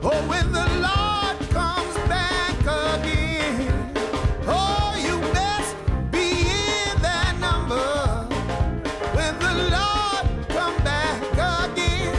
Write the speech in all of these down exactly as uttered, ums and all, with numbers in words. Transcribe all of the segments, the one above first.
Oh, when the Lord comes back again, oh, you best be in that number. When the Lord come back again.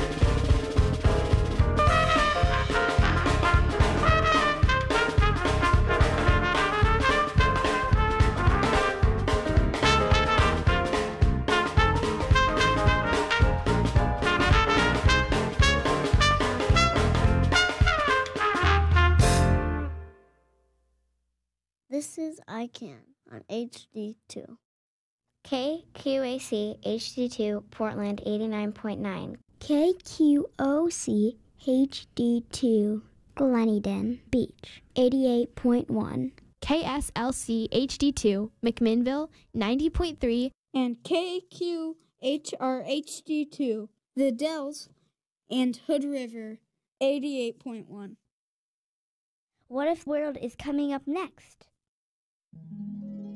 This is I Can on H D two. K Q A C H D two Portland eighty-nine point nine. K Q O C H D two Gleneden Beach eighty-eight point one. K S L C H D two McMinnville ninety point three. And K Q H R H D two The Dells and Hood River eighty-eight point one. What If World is coming up next.